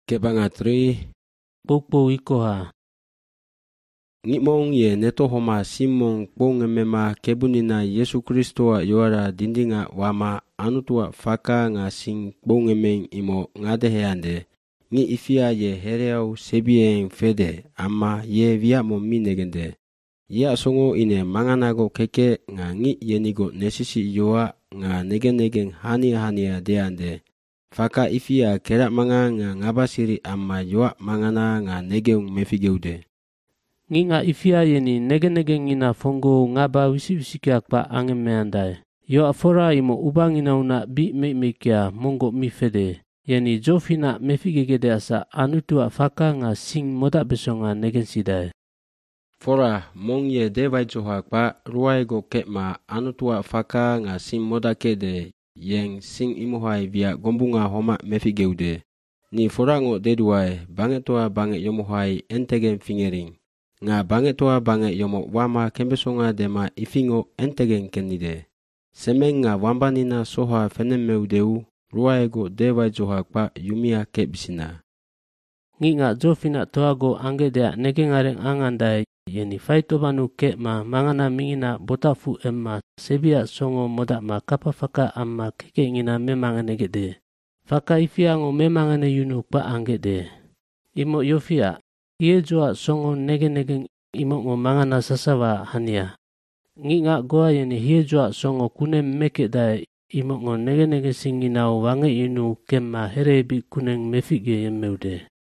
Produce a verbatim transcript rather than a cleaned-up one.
Kebangatri Popo ikoha. ngimong ye neto homa simong pongemema kebunina Yesu Kristoa yoara dindinga wama anutua faka nga sing pongemeng imo ngadeheande ngi ifia ye hereau sebieng fede ama ye via mo minegende ya songo ine manganago keke nga ngi yenigo nesisi yoa nga nege-negeng hania-hania deande faka ifia kerak manga nga ngabasiri ama yoa mangana nga negeung mefigeude. Ngi nga ifia yeni nege-nege ngina fongo ngaba wisi-wisiki akpa angemeandai. Yo afora imo ubangina una bi me-mekia mongo mi fede. Yeni jofina mefigegede asa anutua faka nga sing moda besonga negensidai. Fora mong ye devai joha akpa ruaigo kekma anutua faka nga sing moda kede yeng sing imohai via gombunga homa mefigeude. Ni forango deduai bangetoa bange yomohai entegen fingering. Nga bangetoa bange yomo wama kembesonga dema ifingo entegen kenide. Semeng nga wambanina soha fenemeudeu ruaego devai joha akpa yumia kebisina. Ngi nga jofina toago angedea negengareng angandai yeni faitobanu kekma mangana mingina botafu emma sebia songo moda ma kapa faka amma keke ngina memanganegede. Faka ifiango memangane yunu pa angede. Imo yofia, iye joa songo nege-negeng imo ngo mangana sasawa hania. Ngi nga goa yeni hiye joa songo kunem mekedai imo ngo nege-nege singinau wange inu kemma herebi kuneng mefige yemeude.